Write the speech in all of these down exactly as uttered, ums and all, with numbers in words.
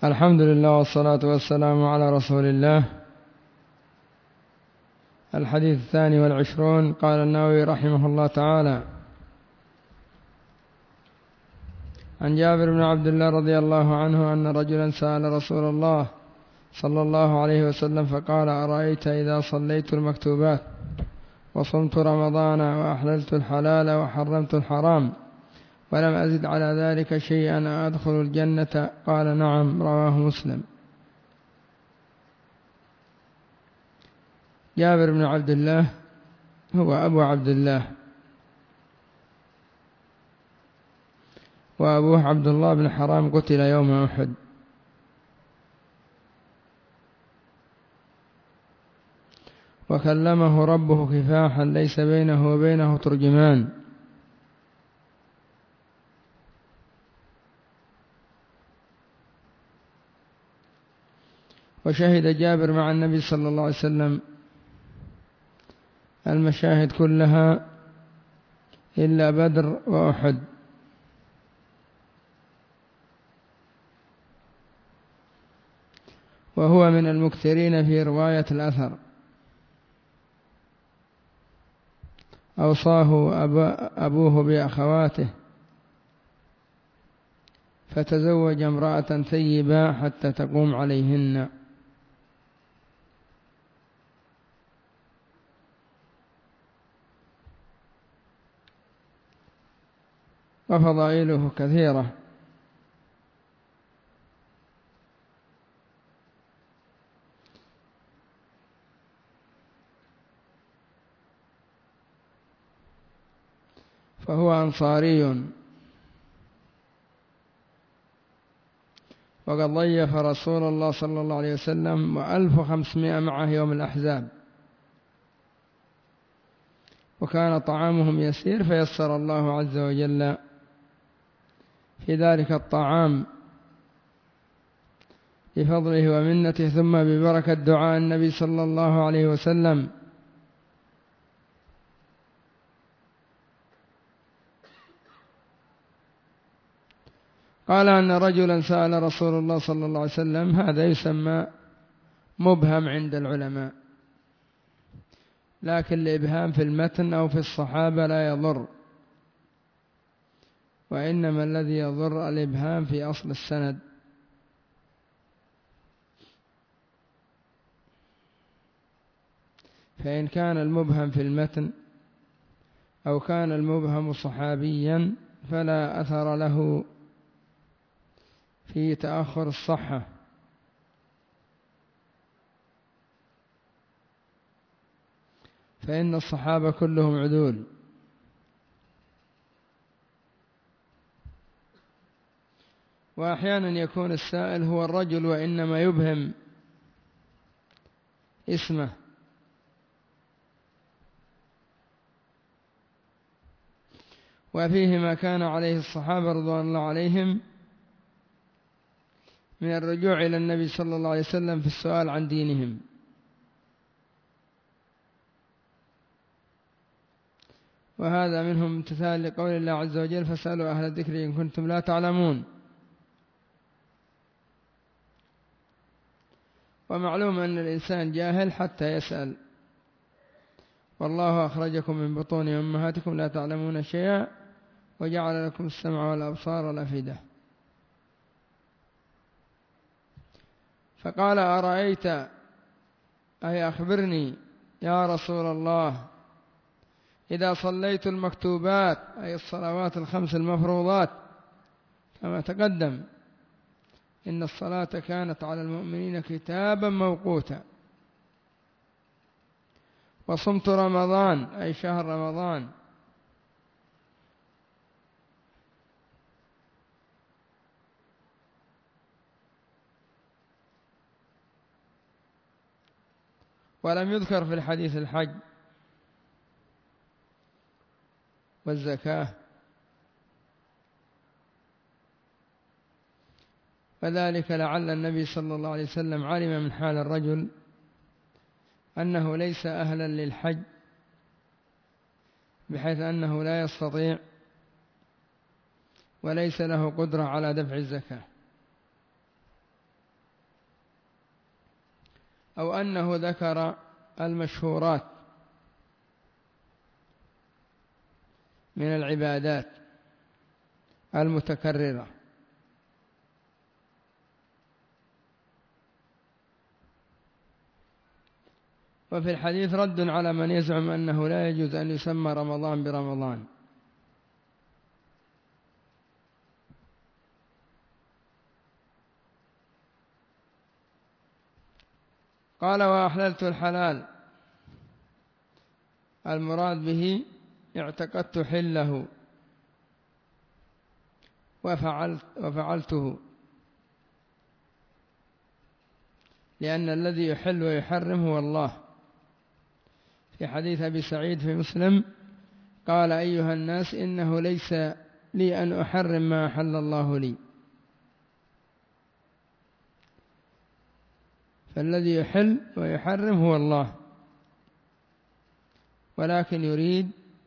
الحمد لله والصلاة والسلام على رسول الله. الحديث الثاني والعشرون. قال النووي رحمه الله تعالى: عن جابر بن عبد الله رضي الله عنه أن رجلا سأل رسول الله صلى الله عليه وسلم فقال: أرأيت إذا صليت المكتوبات وصمت رمضان وأحللت الحلال وحرمت الحرام ولم أزد على ذلك شيئا أدخل الجنة؟ قال: نعم. رواه مسلم. جابر بن عبد الله هو أبو عبد الله، وأبوه عبد الله بن حرام قتل يوم أحد. وكلمه ربه كفاحا ليس بينه وبينه ترجمان. وشهد جابر مع النبي صلى الله عليه وسلم المشاهد كلها إلا بدر وأحد. وهو من المكثرين في رواية الأثر. أوصاه أبوه بأخواته فتزوج امرأة ثيبة حتى تقوم عليهن. وفضائله كثيرة. فهو أنصاري، وقد ضيف رسول الله صلى الله عليه وسلم وألف وخمسمائة معه يوم الأحزاب، وكان طعامهم يسير فيسر الله عز وجل في ذلك الطعام بفضله ومنته، ثم ببركة دعاء النبي صلى الله عليه وسلم. قال أن رجلا سأل رسول الله صلى الله عليه وسلم، هذا يسمى مبهم عند العلماء، لكن الإبهام في المتن أو في الصحابة لا يضر، وإنما الذي يضر الإبهام في أصل السند. فإن كان المبهم في المتن أو كان المبهم صحابيا فلا أثر له في تأخر الصحة، فإن الصحابة كلهم عدول. وأحيانا يكون السائل هو الرجل وإنما يبهم اسمه، وفيه ما كان عليه الصحابة رضوان الله عليهم من الرجوع إلى النبي صلى الله عليه وسلم في السؤال عن دينهم. وهذا منهم امتثال لقول الله عز وجل: فاسألوا أهل الذكر إن كنتم لا تعلمون. ومعلوم أن الإنسان جاهل حتى يسأل. والله أخرجكم من بطون أمهاتكم لا تعلمون شيئا وجعل لكم السمع والأبصار والأفئدة. فقال: أرأيت، أي أخبرني يا رسول الله، إذا صليت المكتوبات، أي الصلوات الخمس المفروضات، كما تقدم إن الصلاة كانت على المؤمنين كتابا موقوتا، وصمت رمضان، أي شهر رمضان، ولم يذكر في الحديث الحج والزكاة، فذلك لعل النبي صلى الله عليه وسلم علم من حال الرجل أنه ليس أهلا للحج، بحيث أنه لا يستطيع وليس له قدرة على دفع الزكاة. أو أنه ذكر المشهورات من العبادات المتكررة. وفي الحديث رد على من يزعم أنه لا يجوز أن يسمى رمضان برمضان. قال: وأحللت الحلال، المراد به اعتقدت حله وفعلت وفعلته، لأن الذي يحل ويحرم هو الله. في حديث أبي سعيد في مسلم قال: أيها الناس، إنه ليس لي أن أحرم ما أحل الله لي. فالذي يحل ويحرم هو الله، ولكن يريد: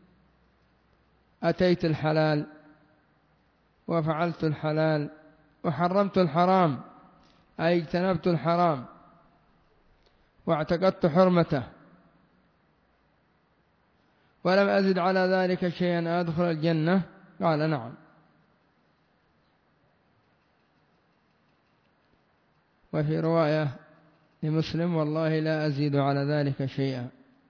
أتيت الحلال وفعلت الحلال وحرمت الحرام، أي اجتنبت الحرام واعتقدت حرمته، ولم أزد على ذلك شيئا أدخل الجنة. قال: نعم. وفي رواية لمسلم: والله لا أزيد على ذلك شيئا.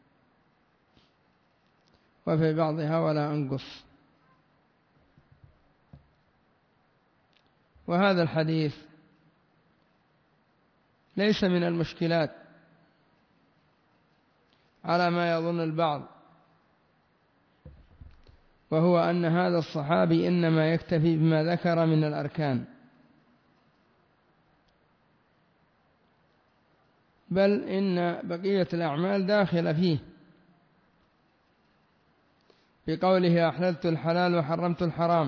وفي بعضها: ولا أنقص. وهذا الحديث ليس من المشكلات على ما يظن البعض، وهو أن هذا الصحابي إنما يكتفي بما ذكر من الأركان، بل إن بقية الأعمال داخلة فيه، بقوله: أحللت الحلال وحرمت الحرام.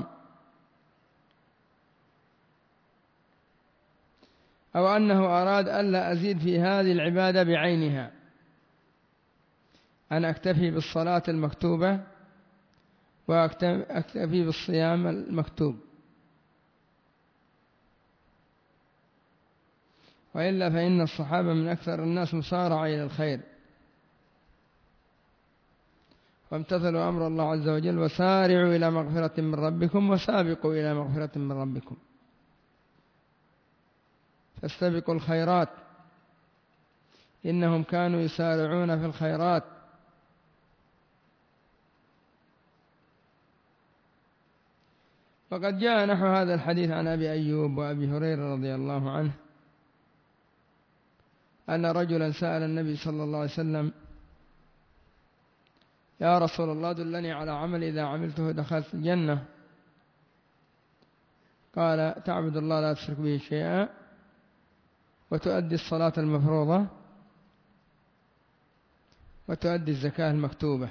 أو أنه أراد ألا أزيد في هذه العبادة بعينها، أن أكتفي بالصلاة المكتوبة وأكتفي بالصيام المكتوب، وإلا فإن الصحابة من أكثر الناس مسارعة إلى الخير، وامتثلوا أمر الله عز وجل: وسارعوا إلى مغفرة من ربكم وسابقوا إلى مغفرة من ربكم. فاستبقوا الخيرات، إنهم كانوا يسارعون في الخيرات. وقد جاء نحو هذا الحديث عن أبي أيوب وأبي هريرة رضي الله عنه أن رجلا سأل النبي صلى الله عليه وسلم: يا رسول الله، دلني على عمل إذا عملته دخلت الجنة. قال: تعبد الله لا تشرك به شيئا، وتؤدي الصلاة المفروضة، وتؤدي الزكاة المكتوبة.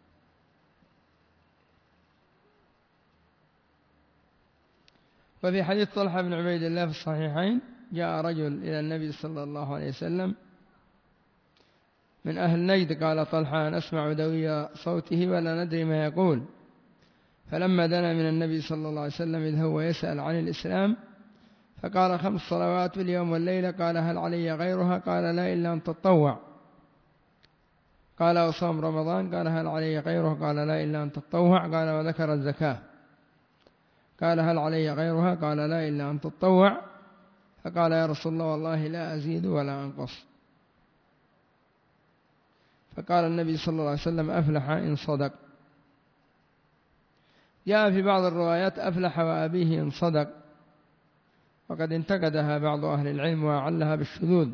وفي حديث طلحة بن عبيد الله في الصحيحين: جاء رجل إلى النبي صلى الله عليه وسلم من أهل نجد، قال طلحة: نسمع دوي صوته ولا ندري ما يقول. فلما دنا من النبي صلى الله عليه وسلم إذ هو يسأل عن الإسلام، فقال: خمس صلوات في اليوم والليلة. قال: هل علي غيرها؟ قال: لا، إلا أن تطوع. قال: وصوم رمضان؟ قال: هل علي غيره؟ قال: لا، إلا أن تطوع. قال: وذكر الزكاة. قال: هل علي غيرها؟ قال: لا، إلا أن تطوع. فقال: يا رسول الله، والله لا أزيد ولا أنقص. فقال النبي صلى الله عليه وسلم: أفلح إن صدق. جاء في بعض الروايات: أفلح وأبيه إن صدق، وقد انتقدها بعض أهل العلم وأعلها بالشذوذ،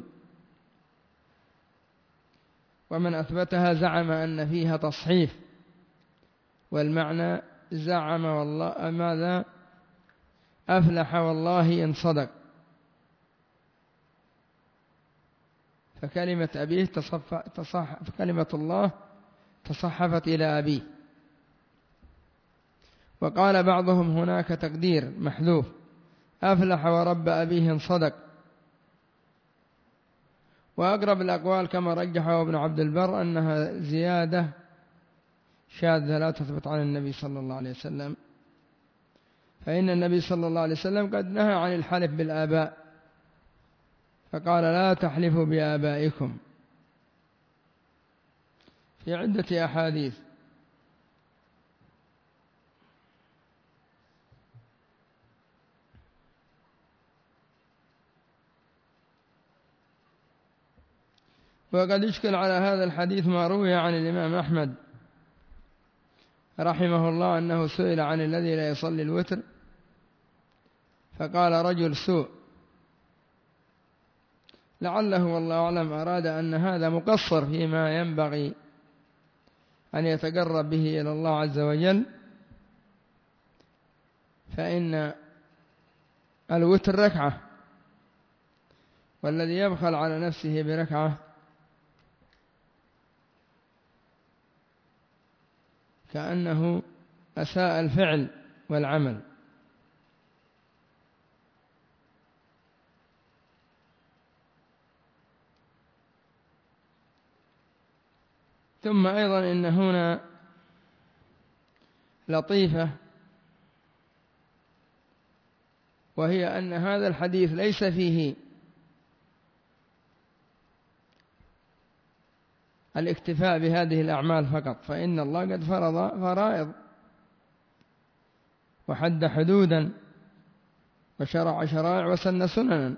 ومن أثبتها زعم أن فيها تصحيف، والمعنى زعم والله ماذا أفلح والله إن صدق، فكلمة أبيه تصف... تصح... فكلمة الله تصحفت إلى أبيه. وقال بعضهم: هناك تقدير محذوف: أفلح ورب أبيه إن صدق. وأقرب الأقوال كما رجحه ابن عبد البر أنها زيادة شاذة لا تثبت عن النبي صلى الله عليه وسلم، فإن النبي صلى الله عليه وسلم قد نهى عن الحلف بالآباء، فقال لا تحلفوا بآبائكم في عدة أحاديث. وقد يشكل على هذا الحديث ما روي عن الإمام أحمد رحمه الله أنه سئل عن الذي لا يصلي الوتر فقال رجل سوء، لعله والله أعلم أراد أن هذا مقصر فيما ينبغي أن يتقرب به إلى الله عز وجل، فإن الوتر ركعة، والذي يبخل على نفسه بركعة كأنه أساء الفعل والعمل. ثم أيضا إن هنا لطيفة، وهي أن هذا الحديث ليس فيه الاكتفاء بهذه الأعمال فقط، فإن الله قد فرض فرائض وحد حدودا وشرع شرائع وسن سننا،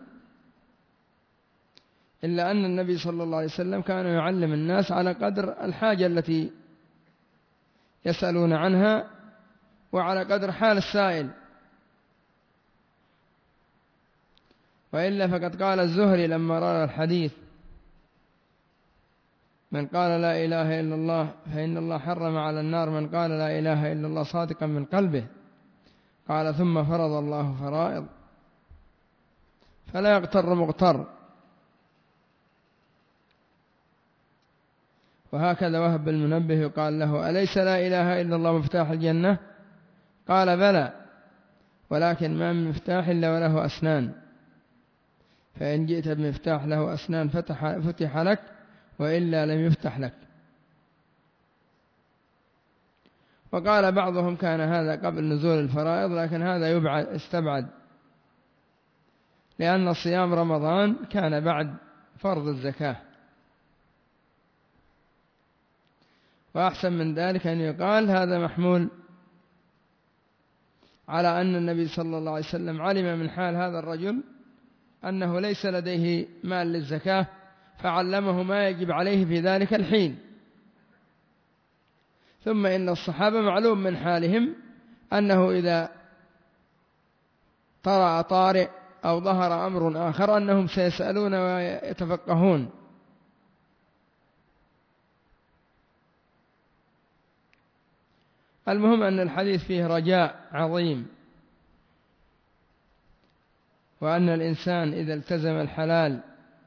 إلا أن النبي صلى الله عليه وسلم كان يعلم الناس على قدر الحاجة التي يسألون عنها وعلى قدر حال السائل. وإلا فقد قال الزهري لما رأى الحديث من قال لا إله إلا الله فإن الله حرم على النار من قال لا إله إلا الله صادقا من قلبه، قال ثم فرض الله فرائض فلا يغتر مغتر. وهكذا وهب بن المنبه يقال له أليس لا إله إلا الله مفتاح الجنة؟ قال بلى، ولكن ما من مفتاح إلا وله أسنان، فإن جئت بمفتاح له أسنان فتح, فتح لك، وإلا لم يفتح لك. وقال بعضهم كان هذا قبل نزول الفرائض، لكن هذا يبعد استبعد، لأن صيام رمضان كان بعد فرض الزكاة. وأحسن من ذلك أن يقال هذا محمول على أن النبي صلى الله عليه وسلم علم من حال هذا الرجل أنه ليس لديه مال للزكاة، فعلمه ما يجب عليه في ذلك الحين. ثم إن الصحابة معلوم من حالهم أنه إذا طرأ طارئ أو ظهر أمر آخر أنهم سيسألون ويتفقهون. المهم أن الحديث فيه رجاء عظيم، وأن الإنسان إذا التزم الحلال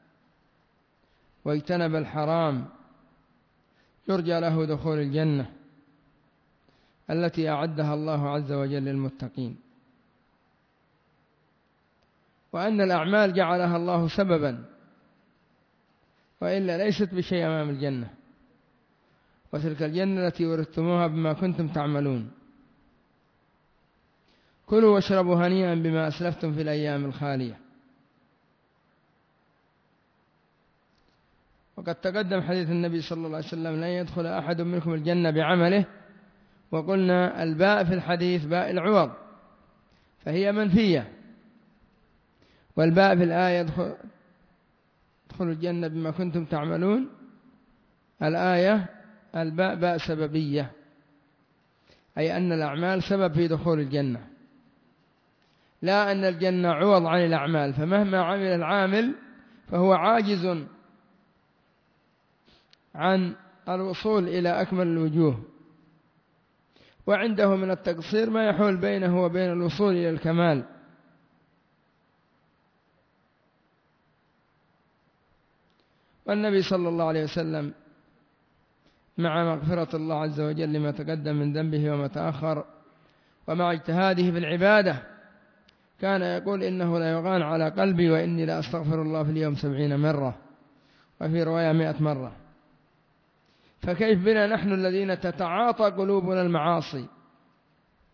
واجتنب الحرام يرجى له دخول الجنة التي أعدها الله عز وجل للمتقين، وأن الأعمال جعلها الله سببا، وإلا ليست بشيء أمام الجنة، وتلك الجنة التي ورثتموها بما كنتم تعملون. كلوا واشربوا هنيئا بما أسلفتم في الأيام الخالية. وقد تقدم حديث النبي صلى الله عليه وسلم لن يدخل أحد منكم الجنة بعمله، وقلنا الباء في الحديث باء العوض فهي منفية، والباء في الآية ادخلوا الجنة بما كنتم تعملون، الآية الباء باء سببية، أي أن الأعمال سبب في دخول الجنة، لا أن الجنة عوض عن الأعمال، فمهما عمل العامل فهو عاجز عن الوصول إلى أكمل الوجوه، وعنده من التقصير ما يحول بينه وبين الوصول إلى الكمال. والنبي صلى الله عليه وسلم مع مغفرة الله عز وجل لما تقدم من ذنبه وما تأخر، ومع اجتهاده في العبادة، كان يقول إنه لا يغان على قلبي وإني لا أستغفر الله في اليوم سبعين مرة، وفي رواية مئة مرة. فكيف بنا نحن الذين تتعاطى قلوبنا المعاصي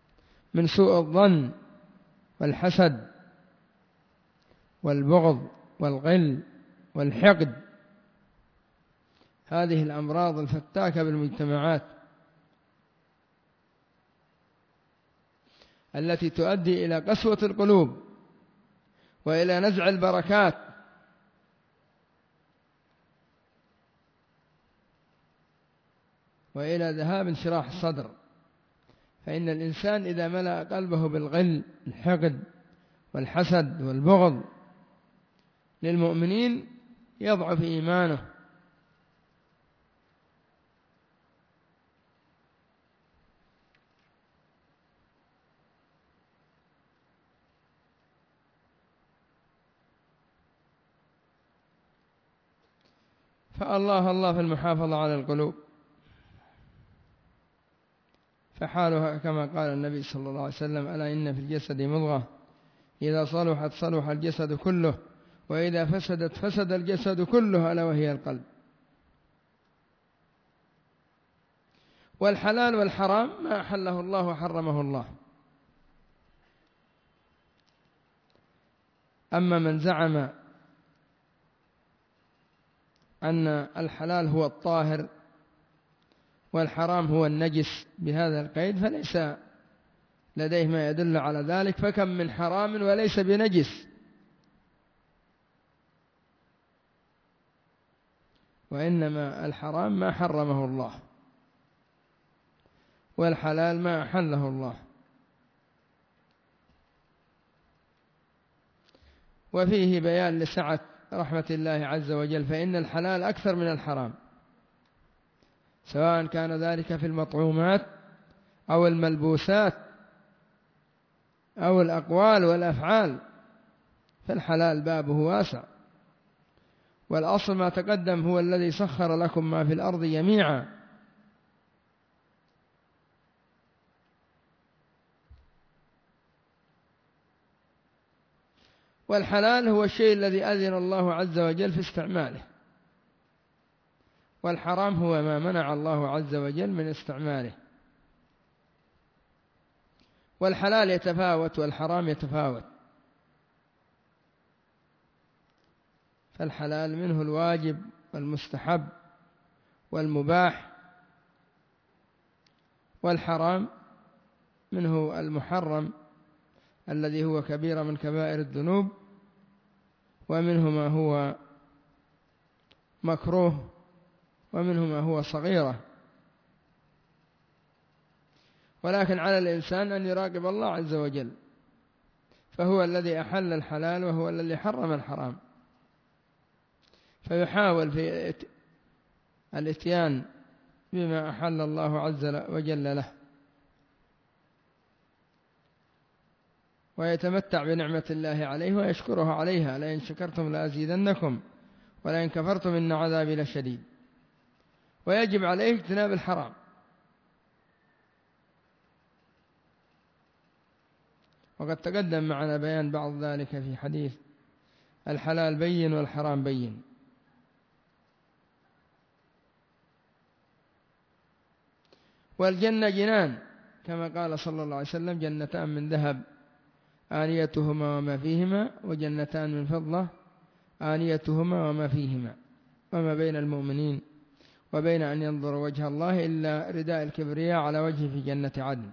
من سوء الظن والحسد والبغض والغل والحقد، هذه الأمراض الفتاكة بالمجتمعات التي تؤدي إلى قسوة القلوب وإلى نزع البركات وإلى ذهاب انشراح الصدر. فإن الإنسان إذا ملأ قلبه بالغل الحقد والحسد والبغض للمؤمنين يضعف إيمانه، فالله الله في المحافظة على القلوب. فحالها كما قال النبي صلى الله عليه وسلم: ألا إن في الجسد مضغة إذا صلحت صلح الجسد كله وإذا فسدت فسد الجسد كله، ألا وهي القلب. والحلال والحرام ما أحله الله وحرمه الله. أما من زعم أن الحلال هو الطاهر والحرام هو النجس بهذا القيد فليس لديه ما يدل على ذلك، فكم من حرام وليس بنجس، وإنما الحرام ما حرمه الله والحلال ما أحله الله. وفيه بيان لسعة رحمة الله عز وجل، فإن الحلال أكثر من الحرام، سواء كان ذلك في المطعومات أو الملبوسات أو الأقوال والأفعال، فالحلال بابه واسع. والأصل ما تقدم هو الذي سخر لكم ما في الأرض جميعا، والحلال هو الشيء الذي أذن الله عز وجل في استعماله، والحرام هو ما منع الله عز وجل من استعماله. والحلال يتفاوت والحرام يتفاوت، فالحلال منه الواجب والمستحب والمباح، والحرام منه المحرم الذي هو كبيرة من كبائر الذنوب، ومنه ما هو مكروه، ومنه ما هو صغيرة. ولكن على الإنسان أن يراقب الله عز وجل، فهو الذي أحل الحلال وهو الذي حرم الحرام، فيحاول في الاتيان بما أحل الله عز وجل له، ويتمتع بنعمة الله عليه ويشكره عليها: لئن شكرتم لأزيدنكم ولئن كفرتم إن عذابي لشديد. ويجب عليه اجتناب الحرام. وقد تقدم معنا بيان بعض ذلك في حديث: الحلال بين والحرام بين. والجنة جنان، كما قال صلى الله عليه وسلم: جنتان من ذهب آنيتهما وما فيهما، وجنتان من فضة آنيتهما وما فيهما. وما بين المؤمنين وبين أن ينظر وجه الله إلا رداء الكبرياء على وجهه في جنة عدن.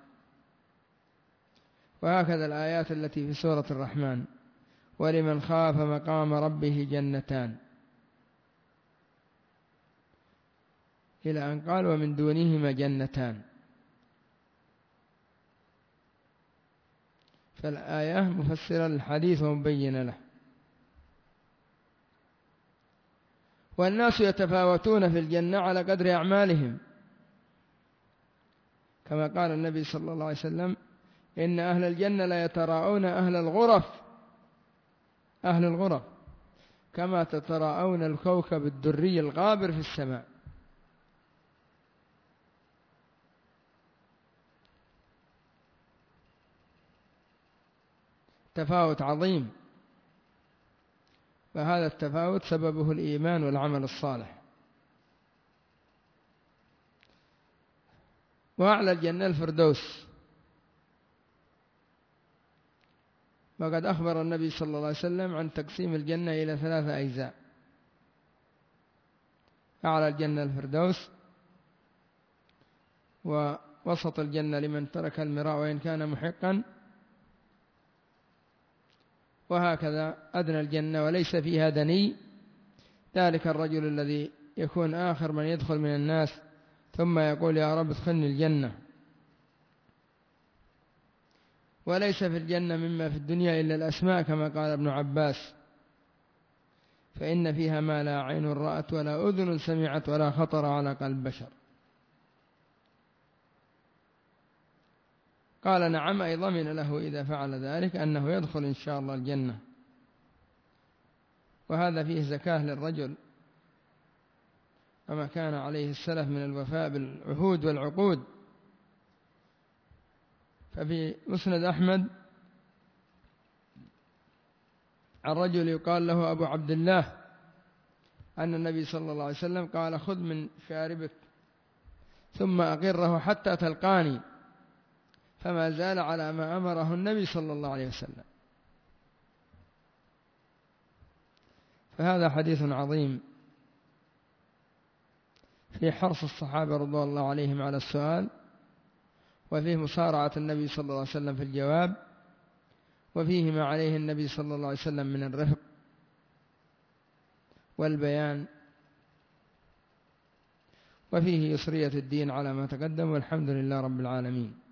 وهكذا الآيات التي في سورة الرحمن: ولمن خاف مقام ربه جنتان، إلى أن قال: ومن دونهما جنتان. فالآية مفسرة للحديث ومبينة له. والناس يتفاوتون في الجنة على قدر أعمالهم، كما قال النبي صلى الله عليه وسلم: إن أهل الجنة لا يتراءون أهل الغرف أهل الغرف كما تتراءون الكوكب الدري الغابر في السماء. تفاوت عظيم، فهذا التفاوت سببه الإيمان والعمل الصالح. وأعلى الجنة الفردوس، وقد أخبر النبي صلى الله عليه وسلم عن تقسيم الجنة إلى ثلاثة أجزاء: أعلى الجنة الفردوس، ووسط الجنة لمن ترك المراء وإن كان محقا، وهكذا أدنى الجنة وليس فيها دني، ذلك الرجل الذي يكون آخر من يدخل من الناس ثم يقول يا رب ادخلني الجنة. وليس في الجنة مما في الدنيا إلا الأسماء كما قال ابن عباس، فإن فيها ما لا عين رأت ولا أذن سمعت ولا خطر على قلب بشر. قال نعم، أي ضمن له إذا فعل ذلك أنه يدخل إن شاء الله الجنة. وهذا فيه زكاة للرجل كما كان عليه السلف من الوفاء بالعهود والعقود. ففي مسند أحمد عن رجل يقال له أبو عبد الله أن النبي صلى الله عليه وسلم قال خذ من شاربك ثم أقره حتى تلقاني، فما زال على ما أمره النبي صلى الله عليه وسلم. فهذا حديث عظيم في حرص الصحابة رضوان الله عليهم على السؤال، وفيه مصارعة النبي صلى الله عليه وسلم في الجواب، وفيه ما عليه النبي صلى الله عليه وسلم من الرفق والبيان، وفيه يسرية الدين على ما تقدم، والحمد لله رب العالمين.